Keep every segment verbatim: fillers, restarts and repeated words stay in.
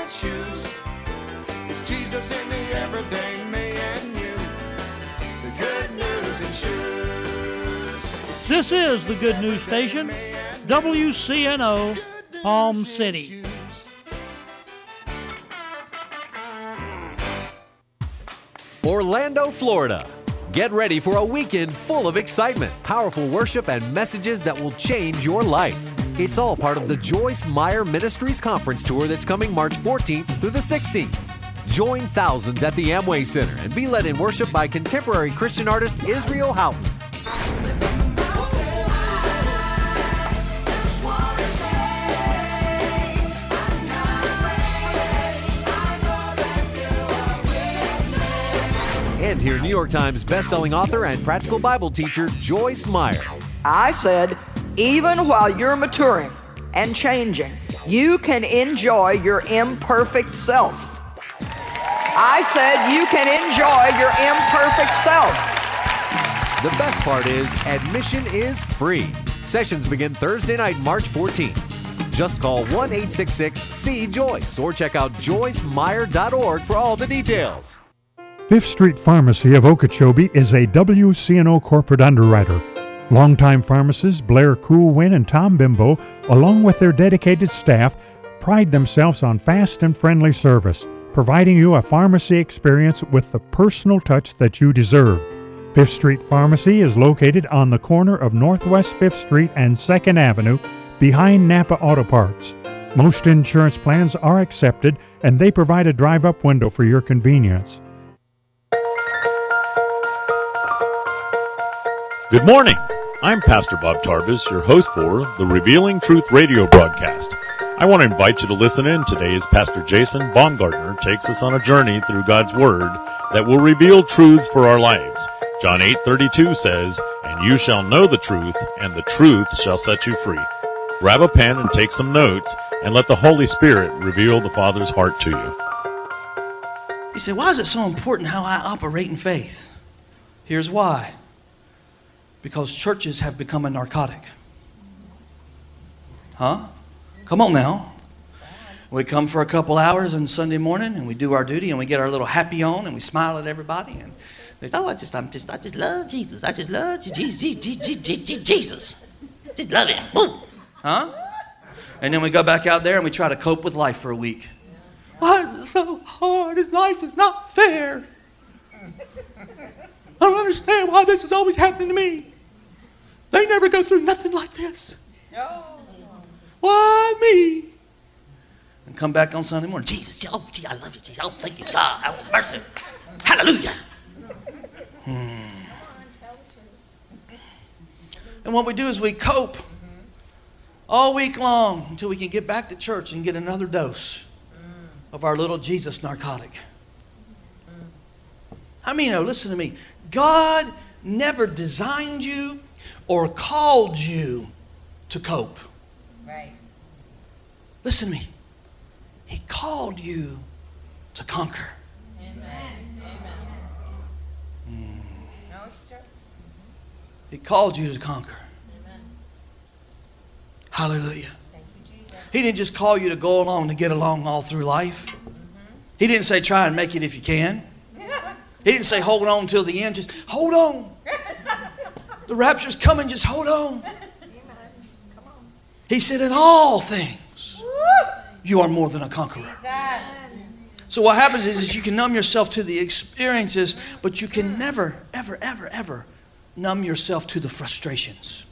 its shoes. It's Jesus in the everyday me and you. The good news in shoes. This is the Good News Station, W C N O, Palm City. Orlando, Florida. Get ready for a weekend full of excitement, powerful worship, and messages that will change your life. It's all part of the Joyce Meyer Ministries Conference Tour that's coming March fourteenth through the sixteenth. Join thousands at the Amway Center and be led in worship by contemporary Christian artist Israel Houghton. And hear New York Times bestselling author and practical Bible teacher Joyce Meyer. I said, even while you're maturing and changing, you can enjoy your imperfect self. I said you can enjoy your imperfect self. The best part is, admission is free. Sessions begin Thursday night, March fourteenth. Just call one eight six six C E Joyce or check out joyce meyer dot org for all the details. Fifth Street Pharmacy of Okeechobee is a W C N O corporate underwriter. Longtime pharmacists Blair Coolwin and Tom Bimbo, along with their dedicated staff, pride themselves on fast and friendly service, providing you a pharmacy experience with the personal touch that you deserve. Fifth Street Pharmacy is located on the corner of Northwest Fifth Street and second Avenue, behind Napa Auto Parts. Most insurance plans are accepted, and they provide a drive-up window for your convenience. Good morning. I'm Pastor Bob Tarbus, your host for the Revealing Truth radio broadcast. I want to invite you to listen in today as Pastor Jason Baumgartner takes us on a journey through God's Word that will reveal truths for our lives. John eight thirty-two says, "And you shall know the truth, and the truth shall set you free." Grab a pen and take some notes, and let the Holy Spirit reveal the Father's heart to you. You say, why is it so important how I operate in faith? Here's why. Because churches have become a narcotic. Huh? Come on now. We come for a couple hours on Sunday morning and we do our duty and we get our little happy on and we smile at everybody and they say, oh, I just, I'm just, I just love Jesus. I just love Jesus, Jesus. Just love him. Woo. Huh? And then we go back out there and we try to cope with life for a week. Why is it so hard? His life is not fair. I don't understand why this is always happening to me. They never go through nothing like this. Why me? And come back on Sunday morning. Jesus, oh, gee, I love you, Jesus. Oh, thank you, God. Oh, mercy. Hallelujah. Hmm. And what we do is we cope all week long until we can get back to church and get another dose of our little Jesus narcotic. I mean, no, listen to me. God never designed you or called you to cope. Right. Listen to me. He called you to conquer. Amen. Amen. Mm. No, it's true. He called you to conquer. Amen. Hallelujah. Thank you, Jesus. He didn't just call you to go along to get along all through life. Mm-hmm. He didn't say try and make it if you can. He didn't say hold on until the end. Just hold on. The rapture's coming. Just hold on. He said in all things, you are more than a conqueror. So what happens is, is you can numb yourself to the experiences, but you can never, ever, ever, ever numb yourself to the frustrations.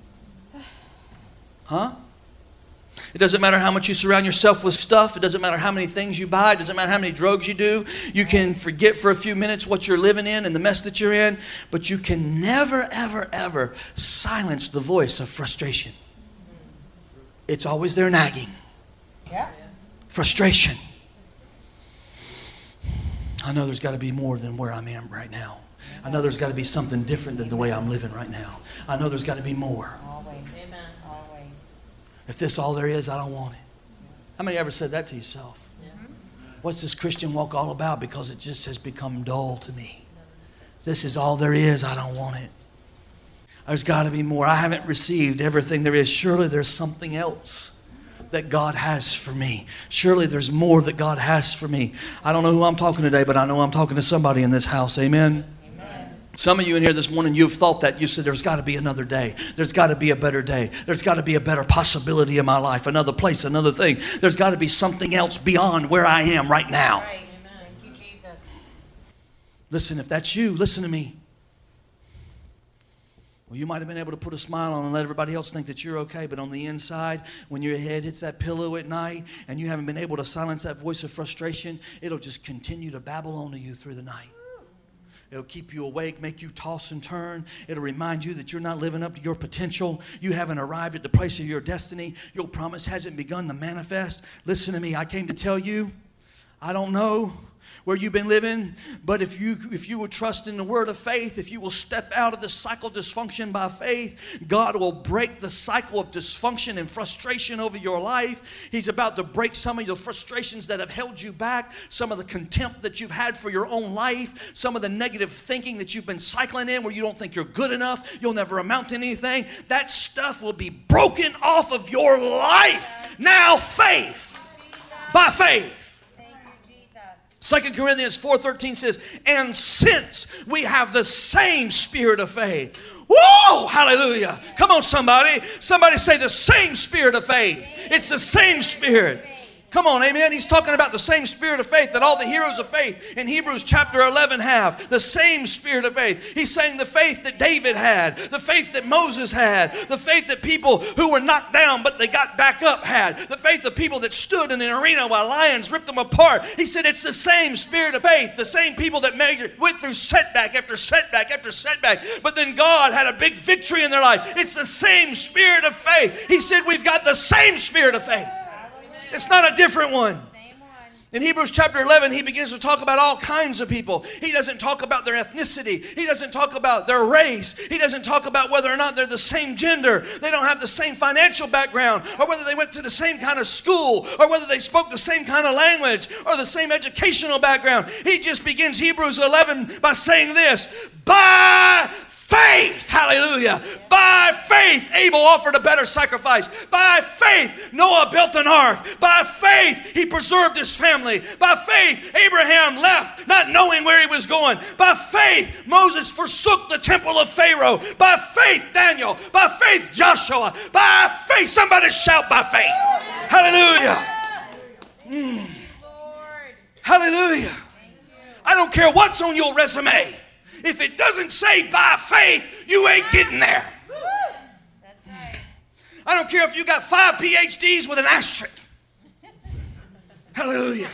Huh? It doesn't matter how much you surround yourself with stuff. It doesn't matter how many things you buy. It doesn't matter how many drugs you do. You can forget for a few minutes what you're living in and the mess that you're in, but you can never, ever, ever silence the voice of frustration. It's always there nagging. Yeah. Frustration. I know there's got to be more than where I am right now. I know there's got to be something different than the way I'm living right now. I know there's got to be more. Always. Amen. Always. If this all there is, I don't want it. How many ever said that to yourself? Yeah. What's this Christian walk all about? Because it just has become dull to me. If this is all there is, I don't want it. There's got to be more. I haven't received everything there is. Surely there's something else. that God has for me. Surely there's more that God has for me. I don't know who I'm talking to today, but I know I'm talking to somebody in this house. Amen. Some of you in here this morning, you've thought that. You said, there's got to be another day. There's got to be a better day. There's got to be a better possibility in my life, another place, another thing. There's got to be something else beyond where I am right now. Right. Thank you, Jesus. Listen, if that's you, listen to me. Well, you might have been able to put a smile on and let everybody else think that you're okay, but on the inside, when your head hits that pillow at night and you haven't been able to silence that voice of frustration, it'll just continue to babble on to you through the night. It'll keep you awake, make you toss and turn. It'll remind you that you're not living up to your potential. You haven't arrived at the place of your destiny. Your promise hasn't begun to manifest. Listen to me. I came to tell you, I don't know where you've been living, but if you if you will trust in the word of faith, if you will step out of the cycle of dysfunction by faith, God will break the cycle of dysfunction and frustration over your life. He's about to break some of your frustrations that have held you back, some of the contempt that you've had for your own life, some of the negative thinking that you've been cycling in where you don't think you're good enough, you'll never amount to anything. That stuff will be broken off of your life. Now faith, by faith. Second Corinthians four thirteen says, and since we have the same spirit of faith. Whoa, hallelujah. Come on, somebody. Somebody say the same spirit of faith. It's the same spirit. Come on, amen. He's talking about the same spirit of faith that all the heroes of faith in Hebrews chapter eleven have. The same spirit of faith. He's saying the faith that David had, the faith that Moses had, the faith that people who were knocked down but they got back up had, the faith of people that stood in an arena while lions ripped them apart. He said it's the same spirit of faith, the same people that made, went through setback after setback after setback, but then God had a big victory in their life. It's the same spirit of faith. He said we've got the same spirit of faith. It's not a different one. In Hebrews chapter eleven, he begins to talk about all kinds of people. He doesn't talk about their ethnicity. He doesn't talk about their race. He doesn't talk about whether or not they're the same gender. They don't have the same financial background, or whether they went to the same kind of school, or whether they spoke the same kind of language, or the same educational background. He just begins Hebrews eleven by saying this: by faith, hallelujah, by faith Abel offered a better sacrifice. By faith Noah built an ark. By faith he preserved his family. By faith Abraham left not knowing where he was going. By faith Moses forsook the temple of Pharaoh. By faith Daniel. By faith Joshua. By faith, somebody shout by faith. Hallelujah. Mm. Hallelujah. I don't care what's on your resume. If it doesn't say by faith, you ain't getting there. I don't care if you got five P H Ds with an asterisk. Hallelujah.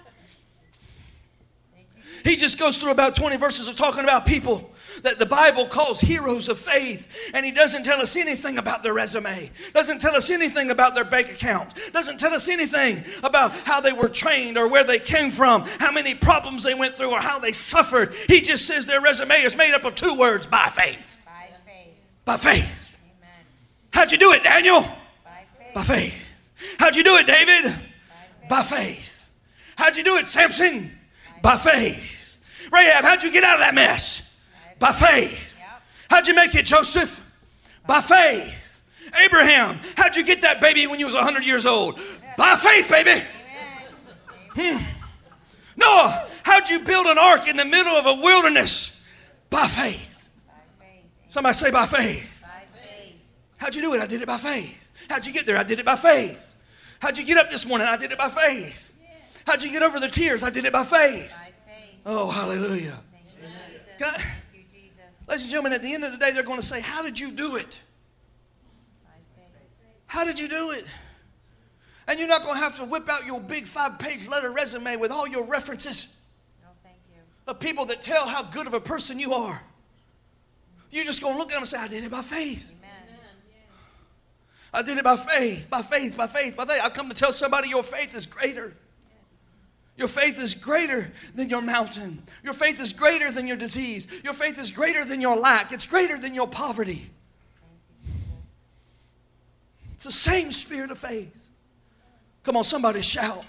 He just goes through about twenty verses of talking about people that the Bible calls heroes of faith, and he doesn't tell us anything about their resume, doesn't tell us anything about their bank account, doesn't tell us anything about how they were trained or where they came from, how many problems they went through or how they suffered. He just says their resume is made up of two words: by faith. By faith. By faith. Amen. How'd you do it, Daniel? By faith. By faith. How'd you do it, David? By By faith. How'd you do it, Samson? By faith. Rahab, how'd you get out of that mess? By faith. How'd you make it, Joseph? By faith. Abraham, how'd you get that baby when you was one hundred years old? By faith, baby. Hmm. Noah, how'd you build an ark in the middle of a wilderness? By faith. Somebody say by faith. How'd you do it? I did it by faith. How'd you get there? I did it by faith. How'd you get up this morning? I did it by faith. How'd you get over the tears? I did it by faith. Oh, hallelujah. Can I, ladies and gentlemen, at the end of the day, they're going to say, how did you do it? How did you do it? And you're not going to have to whip out your big five-page letter resume with all your references of people that tell how good of a person you are. You're just going to look at them and say, I did it by faith. I did it by faith, by faith, by faith, by faith. I've come to tell somebody your faith is greater. Your faith is greater than your mountain. Your faith is greater than your disease. Your faith is greater than your lack. It's greater than your poverty. It's the same spirit of faith. Come on, somebody shout.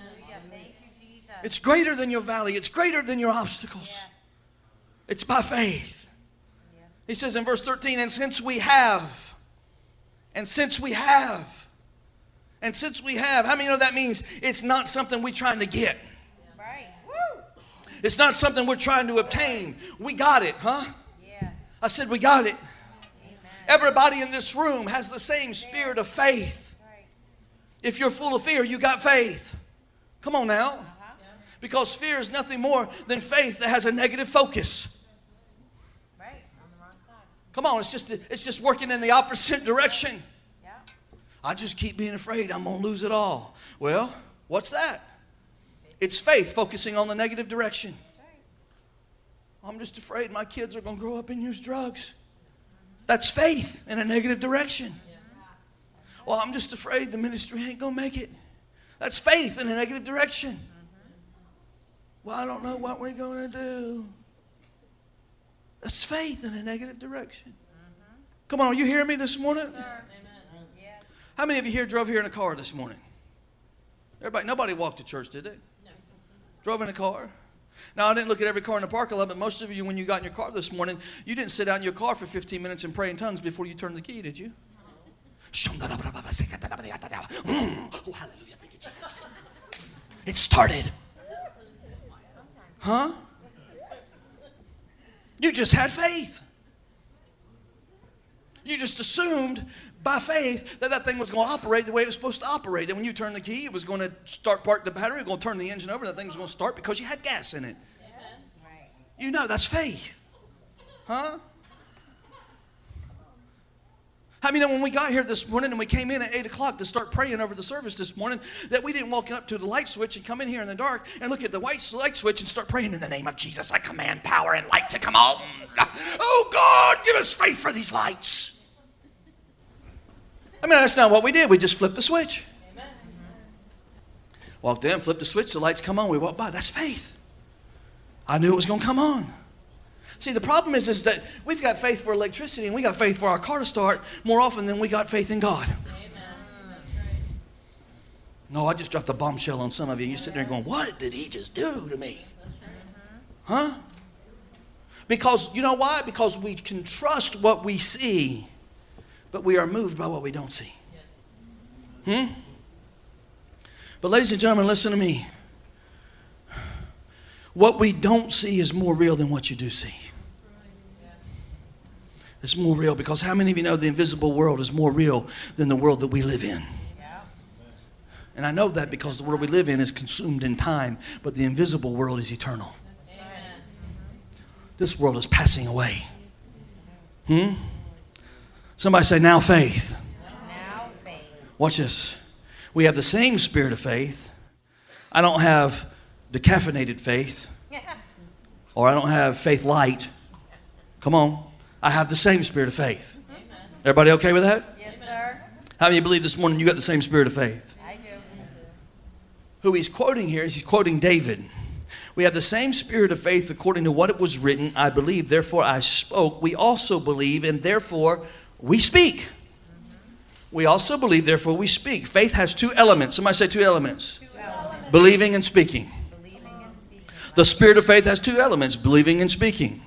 It's greater than your valley. It's greater than your obstacles. It's by faith. He says in verse thirteen, and since we have, and since we have, And since we have, how many know that means it's not something we're trying to get? Right. Woo. It's not something we're trying to obtain. We got it, huh? Yes. I said we got it. Amen. Everybody in this room has the same spirit of faith. Right. If you're full of fear, you got faith. Come on now. Uh-huh. Because fear is nothing more than faith that has a negative focus. Right. On the wrong side. Come on, it's just it's just working in the opposite direction. Yeah. I just keep being afraid I'm going to lose it all. Well, what's that? It's faith focusing on the negative direction. I'm just afraid my kids are going to grow up and use drugs. That's faith in a negative direction. Well, I'm just afraid the ministry ain't going to make it. That's faith in a negative direction. Well, I don't know what we're going to do. That's faith in a negative direction. Come on, are you hearing me this morning? Yes. How many of you here drove here in a car this morning? Everybody, nobody walked to church, did they? Drove in a car. Now, I didn't look at every car in the parking lot, but most of you, when you got in your car this morning, you didn't sit out in your car for fifteen minutes and pray in tongues before you turned the key, did you? Mm. Oh, hallelujah. Thank you, Jesus. It started. Huh? You just had faith. You just assumed by faith that that thing was going to operate the way it was supposed to operate. That when you turned the key, it was going to start part the battery, it was going to turn the engine over, and that thing was going to start because you had gas in it. Yes. Right. You know, that's faith. Huh? How many know when we got here this morning and we came in at eight o'clock to start praying over the service this morning, that we didn't walk up to the light switch and come in here in the dark and look at the white light switch and start praying in the name of Jesus. I command power and light to come on. Oh, God, give us faith for these lights. I mean, that's not what we did. We just flipped the switch. Amen. Walked in, flipped the switch, the lights come on. We walked by. That's faith. I knew it was going to come on. See, the problem is, is that we've got faith for electricity and we got faith for our car to start more often than we got faith in God. Amen. No, I just dropped a bombshell on some of you. And you're sitting there going, what did he just do to me? Huh? Because, you know why? Because we can trust what we see, but we are moved by what we don't see. Hmm? But ladies and gentlemen, listen to me. What we don't see is more real than what you do see. It's more real because how many of you know the invisible world is more real than the world that we live in? Yeah. And I know that because the world we live in is consumed in time, but the invisible world is eternal. Amen. This world is passing away. Hmm? Somebody say, now faith. Now faith. Watch this. We have the same spirit of faith. I don't have decaffeinated faith, or I don't have faith light. Come on. I have the same spirit of faith. Amen. Everybody okay with that? Yes, sir. How many of you believe this morning you got the same spirit of faith? I do. Who he's quoting here is he's quoting David. We have the same spirit of faith according to what it was written. I believe, therefore I spoke. We also believe, and therefore we speak. We also believe, therefore we speak. Faith has two elements. Somebody say two elements. Two elements. Believing and speaking. Believing and speaking. The spirit of faith has two elements, believing and speaking.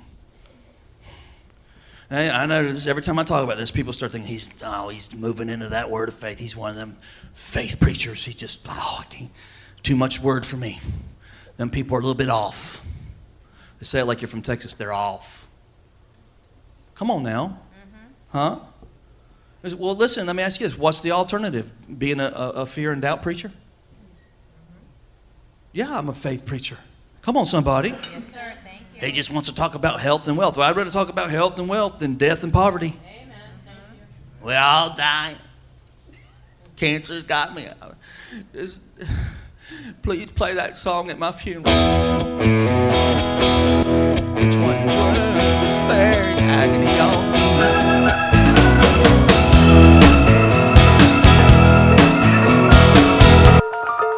I know this, every time I talk about this, people start thinking, he's, oh, he's moving into that word of faith. He's one of them faith preachers. He just, oh, I can't, too much word for me. Them people are a little bit off. They say it like you're from Texas. They're off. Come on now. Mm-hmm. Huh? Well, listen, let me ask you this. What's the alternative? Being a, a, a fear and doubt preacher? Yeah, I'm a faith preacher. Come on, somebody. Yes, sir. Thank you. He just wants to talk about health and wealth. Well, I'd rather talk about health and wealth than death and poverty. Amen. Thank you. We're all dying. Cancer's got me. Just, please play that song at my funeral. Which one? Despair and agony, y'all.